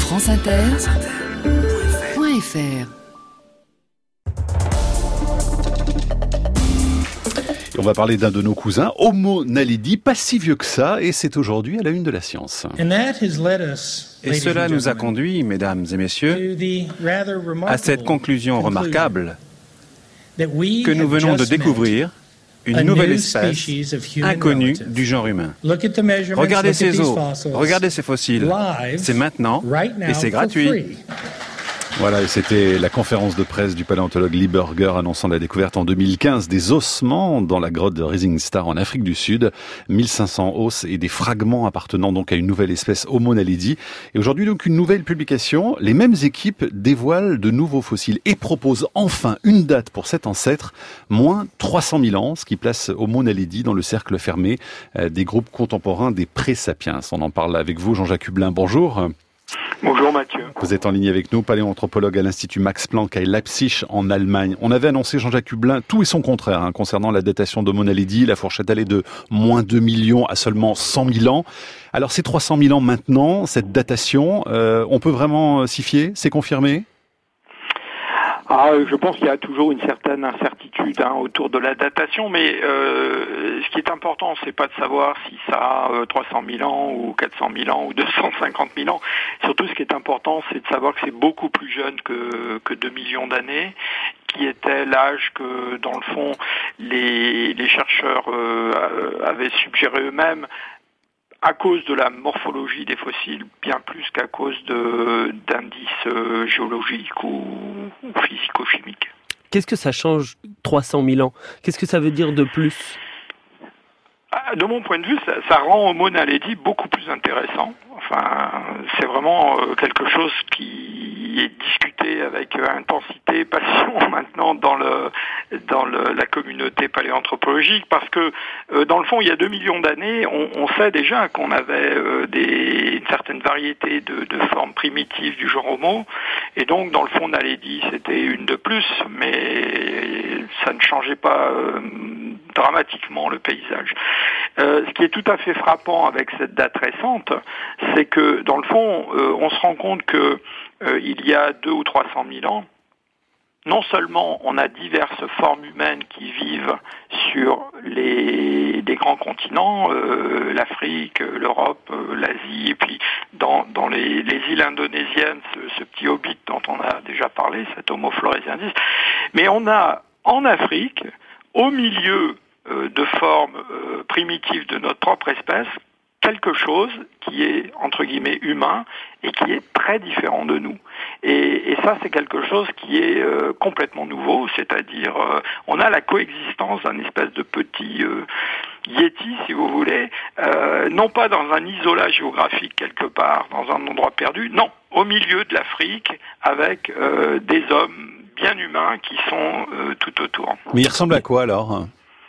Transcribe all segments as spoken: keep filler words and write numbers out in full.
franceinter point f r. Et on va parler d'un de nos cousins, Homo naledi, pas si vieux que ça, et c'est aujourd'hui à la une de la science. Et cela nous a conduit, mesdames et messieurs, à cette conclusion remarquable que nous venons de découvrir une nouvelle espèce inconnue du genre humain. Regardez ces os, regardez ces fossiles. C'est maintenant et c'est gratuit. Voilà, et c'était la conférence de presse du paléontologue Lee Burger annonçant la découverte en deux mille quinze des ossements dans la grotte de Rising Star en Afrique du Sud. mille cinq cents os et des fragments appartenant donc à une nouvelle espèce Homo naledi. Et aujourd'hui donc une nouvelle publication. Les mêmes équipes dévoilent de nouveaux fossiles et proposent enfin une date pour cet ancêtre, moins trois cent mille ans, ce qui place Homo naledi dans le cercle fermé des groupes contemporains des pré-sapiens. On en parle avec vous, Jean-Jacques Hublin. Bonjour. Bonjour Mathieu. Vous êtes en ligne avec nous, paléoanthropologue à l'Institut Max Planck à Leipzig en Allemagne. On avait annoncé, Jean-Jacques Hublin, tout et son contraire hein, concernant la datation d'Homo naledi. La fourchette allait de moins deux millions à seulement cent mille ans. Alors ces trois cent mille ans maintenant, cette datation, euh, on peut vraiment s'y fier? C'est confirmé? Ah, je pense qu'il y a toujours une certaine incertitude hein, autour de la datation, mais euh, ce qui est important, c'est pas de savoir si ça a euh, trois cent mille ans ou quatre cent mille ans ou deux cent cinquante mille ans. Surtout, ce qui est important, c'est de savoir que c'est beaucoup plus jeune que, que deux millions d'années, qui était l'âge que, dans le fond, les, les chercheurs euh, avaient suggéré eux-mêmes, à cause de la morphologie des fossiles, bien plus qu'à cause de, d'indices euh, géologiques ou, ou physico-chimiques. Qu'est-ce que ça change, trois cent mille ans? Qu'est-ce que ça veut dire de plus? De mon point de vue, ça, ça rend Homo naledi beaucoup plus intéressant. Enfin, c'est vraiment euh, quelque chose qui est discuté avec euh, intensité, passion maintenant dans le dans le, la communauté paléoanthropologique, parce que euh, dans le fond, il y a deux millions d'années, on, on sait déjà qu'on avait euh, des, une certaine variété de, de formes primitives du genre Homo, et donc dans le fond, naledi, c'était une de plus, mais ça ne changeait pas euh, dramatiquement le paysage. Euh, ce qui est tout à fait frappant avec cette date récente, c'est que dans le fond, euh, on se rend compte que euh, il y a deux ou trois cent mille ans, non seulement on a diverses formes humaines qui vivent sur les, les grands continents, euh, l'Afrique, l'Europe, euh, l'Asie, et puis dans, dans les, les îles indonésiennes, ce, ce petit hobbit dont on a déjà parlé, cet Homo floresiensis, mais on a en Afrique, au milieu euh, de formes euh, primitives de notre propre espèce, quelque chose qui est, entre guillemets, humain et qui est très différent de nous. Et, et ça, c'est quelque chose qui est euh, complètement nouveau, c'est-à-dire euh, on a la coexistence d'un espèce de petit euh, yéti, si vous voulez, euh, non pas dans un isolat géographique quelque part, dans un endroit perdu, non, au milieu de l'Afrique, avec euh, des hommes bien humains qui sont euh, tout autour. Mais il ressemble à quoi alors ?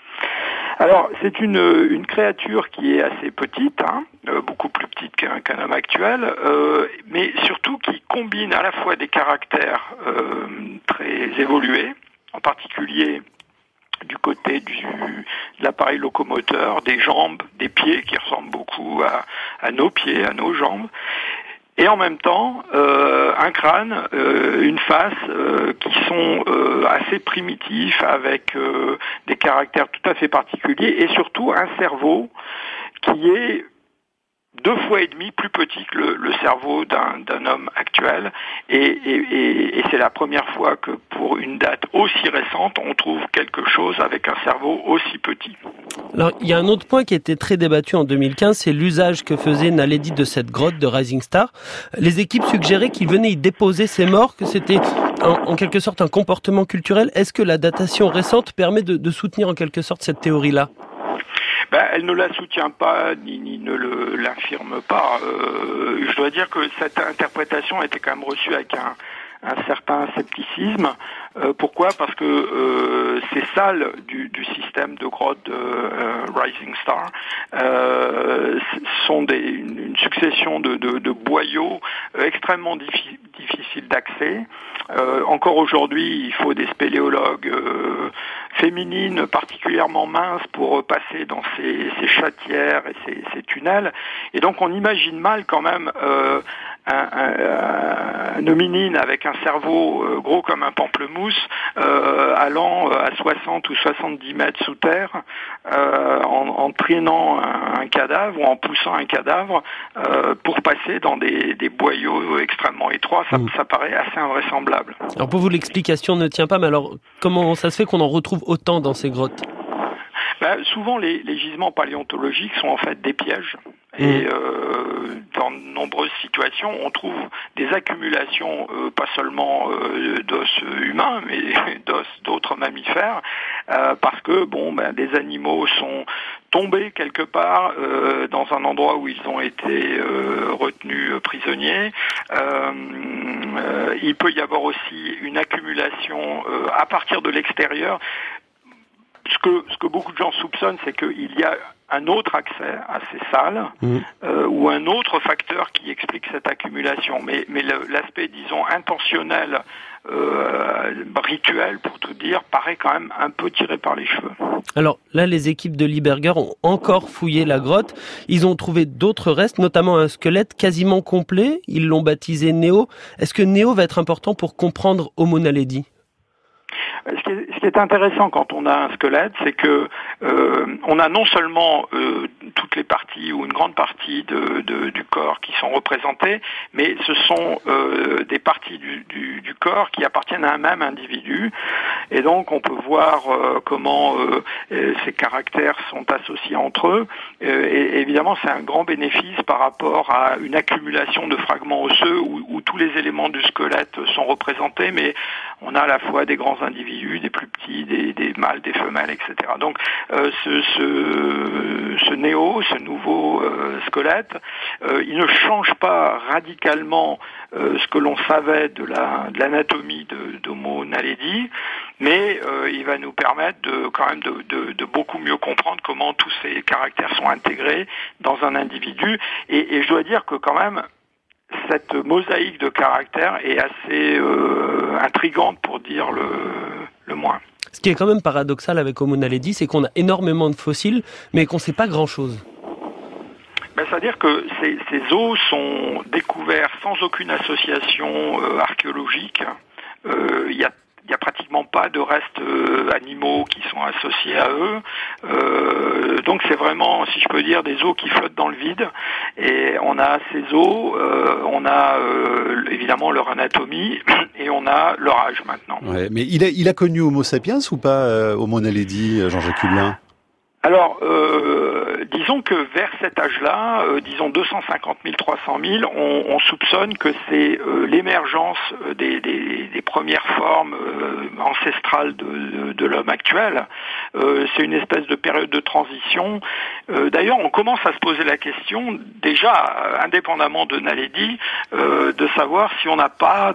Alors, c'est une, une créature qui est assez petite, hein, euh, beaucoup plus petite qu'un, qu'un homme actuel, euh, mais surtout qui combine à la fois des caractères euh, très évolués, en particulier du côté du, de l'appareil locomoteur, des jambes, des pieds qui ressemblent beaucoup à, à nos pieds, à nos jambes, et en même temps euh, un crâne, euh, une face euh, qui sont euh, assez primitifs avec euh, des caractères tout à fait particuliers et surtout un cerveau qui est deux fois et demi plus petit que le, le cerveau d'un, d'un homme actuel et, et, et, et c'est la première fois que pour une date aussi récente on trouve quelque chose avec un cerveau aussi petit. Alors il y a un autre point qui était très débattu en deux mille quinze, c'est l'usage que faisait Naledi de cette grotte de Rising Star. Les équipes suggéraient qu'il venait y déposer ses morts, que c'était en, en quelque sorte un comportement culturel. Est-ce que la datation récente permet de, de soutenir en quelque sorte cette théorie-là ? Ben, elle ne la soutient pas ni, ni ne le, l'infirme pas. Euh, je dois dire que cette interprétation était quand même reçue avec un, un certain scepticisme. Euh, pourquoi ? Parce que euh, ces salles du, du système de grotte de euh, Rising Star euh, sont des, une, une succession de, de, de boyaux euh, extrêmement diffi- difficiles d'accès. Euh, encore aujourd'hui, il faut des spéléologues euh, féminines particulièrement minces pour passer dans ces, ces chatières et ces, ces tunnels. Et donc, on imagine mal quand même euh, un, un, un hominine avec un cerveau euh, gros comme un pamplemousse euh, allant à soixante ou soixante-dix mètres sous terre euh, en, en traînant un, un cadavre ou en poussant un cadavre euh, pour passer dans des, des boyaux extrêmement étroits, ça, mmh. ça paraît assez invraisemblable. Alors pour vous, l'explication ne tient pas, mais alors comment ça se fait qu'on en retrouve autant dans ces grottes ? Ben, souvent, les, les gisements paléontologiques sont en fait des pièges. Et euh, dans de nombreuses situations, on trouve des accumulations, euh, pas seulement euh, d'os humains, mais d'os d'autres mammifères, euh, parce que bon, ben, des animaux sont tombés quelque part euh, dans un endroit où ils ont été euh, retenus euh, prisonniers. Euh, euh, il peut y avoir aussi une accumulation euh, à partir de l'extérieur. Ce que, ce que beaucoup de gens soupçonnent, c'est qu'il y a un autre accès à ces salles mmh. euh, ou un autre facteur qui explique cette accumulation. Mais, mais le, l'aspect, disons, intentionnel, euh, rituel, pour tout dire, paraît quand même un peu tiré par les cheveux. Alors là, les équipes de Lieberger ont encore fouillé la grotte. Ils ont trouvé d'autres restes, notamment un squelette quasiment complet. Ils l'ont baptisé Néo. Est-ce que Néo va être important pour comprendre Homo naledi ? Ce qui, est, ce qui est intéressant quand on a un squelette, c'est que euh, on a non seulement euh, toutes les parties ou une grande partie de, de, du corps qui sont représentées, mais ce sont euh, des parties du, du, du corps qui appartiennent à un même individu. Et donc on peut voir euh, comment euh, ces caractères sont associés entre eux. Euh, et évidemment, c'est un grand bénéfice par rapport à une accumulation de fragments osseux où, où tous les éléments du squelette sont représentés, mais on a à la fois des grands individus, des plus petits, des, des mâles, des femelles, et cetera. Donc euh, ce, ce, ce néo, ce nouveau euh, squelette, euh, il ne change pas radicalement euh, ce que l'on savait de, la, de l'anatomie de, d'Homo naledi, mais euh, il va nous permettre de, quand même de, de, de beaucoup mieux comprendre comment tous ces caractères sont intégrés dans un individu. Et, et je dois dire que quand même, cette mosaïque de caractères est assez euh, intrigante pour dire le, le moins. Ce qui est quand même paradoxal avec Homo naledi, c'est qu'on a énormément de fossiles, mais qu'on ne sait pas grand-chose. Ben, c'est-à-dire que ces, ces os sont découverts sans aucune association euh, archéologique. Euh, il y a Il n'y a pratiquement pas de restes euh, animaux qui sont associés à eux. Euh, donc c'est vraiment, si je peux dire, des os qui flottent dans le vide. Et on a ces os, euh, on a euh, évidemment leur anatomie et on a leur âge maintenant. Ouais, mais il a, il a connu Homo sapiens ou pas, euh, Homo naledi, Jean-Jacques Hublin ? Alors, euh, disons que vers cet âge-là, euh, disons deux cent cinquante mille, trois cent mille, on, on soupçonne que c'est euh, l'émergence des, des, des premières formes euh, ancestrales de, de, de l'homme actuel. Euh, c'est une espèce de période de transition. Euh, d'ailleurs, on commence à se poser la question, déjà, indépendamment de Naledi, euh, de savoir si on n'a pas...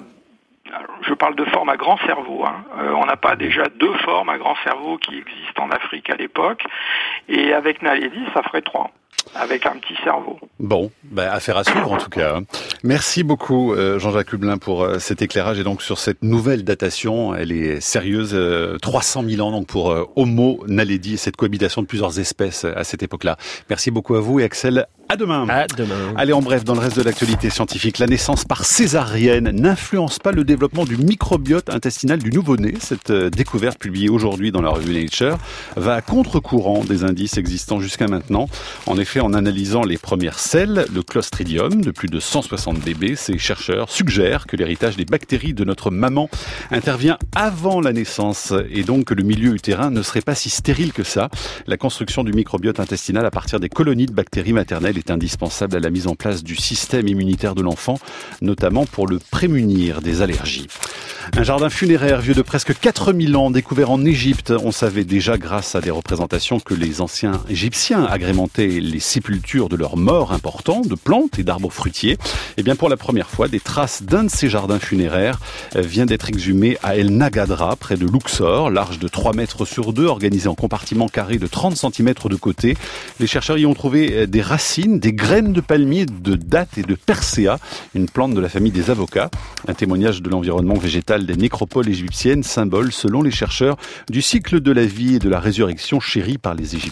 Je parle de formes à grand cerveau. Hein. Euh, on n'a pas déjà deux formes à grand cerveau qui existent en Afrique à l'époque. Et avec Naledi, ça ferait trois. Avec un petit cerveau. Bon, bah, affaire à suivre en tout cas. Merci beaucoup euh, Jean-Jacques Hublin pour euh, cet éclairage et donc sur cette nouvelle datation. Elle est sérieuse, euh, trois cent mille ans donc pour euh, Homo naledi et cette cohabitation de plusieurs espèces à cette époque-là. Merci beaucoup à vous et Axel. À demain. À demain. Allez, en bref, dans le reste de l'actualité scientifique, la naissance par césarienne n'influence pas le développement du microbiote intestinal du nouveau-né. Cette découverte publiée aujourd'hui dans la revue Nature va à contre-courant des indices existants jusqu'à maintenant. En effet, en analysant les premières selles, le Clostridium de plus de cent soixante bébés, ces chercheurs suggèrent que l'héritage des bactéries de notre maman intervient avant la naissance et donc que le milieu utérin ne serait pas si stérile que ça. La construction du microbiote intestinal à partir des colonies de bactéries maternelles est indispensable à la mise en place du système immunitaire de l'enfant, notamment pour le prémunir des allergies. Un jardin funéraire vieux de presque quatre mille ans, découvert en Égypte. On savait déjà grâce à des représentations que les anciens Égyptiens agrémentaient les sépultures de leurs morts importants, de plantes et d'arbres fruitiers. Et bien pour la première fois, des traces d'un de ces jardins funéraires viennent d'être exhumées à El Nagadra, près de Luxor, large de trois mètres sur deux, organisé en compartiments carrés de trente centimètres de côté. Les chercheurs y ont trouvé des racines, des graines de palmier, de dattes et de persea, une plante de la famille des avocats. Un témoignage de l'environnement végétal des nécropoles égyptiennes, symbole, selon les chercheurs, du cycle de la vie et de la résurrection chéri par les Égyptiens.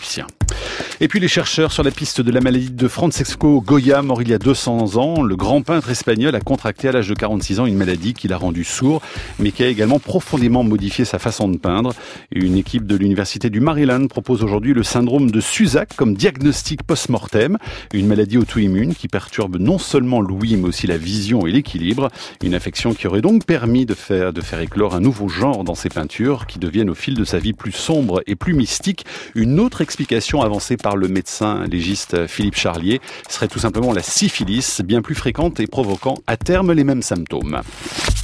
Et puis les chercheurs sur la piste de la maladie de Francesco Goya, mort il y a deux cents ans. Le grand peintre espagnol a contracté à l'âge de quarante-six ans une maladie qui l'a rendu sourd, mais qui a également profondément modifié sa façon de peindre. Une équipe de l'université du Maryland propose aujourd'hui le syndrome de Susak comme diagnostic post-mortem, une maladie auto-immune qui perturbe non seulement l'ouïe mais aussi la vision et l'équilibre. Une affection qui aurait donc permis de faire, de faire éclore un nouveau genre dans ses peintures qui deviennent au fil de sa vie plus sombres et plus mystiques. Une autre explication avancée par le médecin légiste Philippe Charlier serait tout simplement la syphilis, bien plus fréquente et provoquant à terme les mêmes symptômes.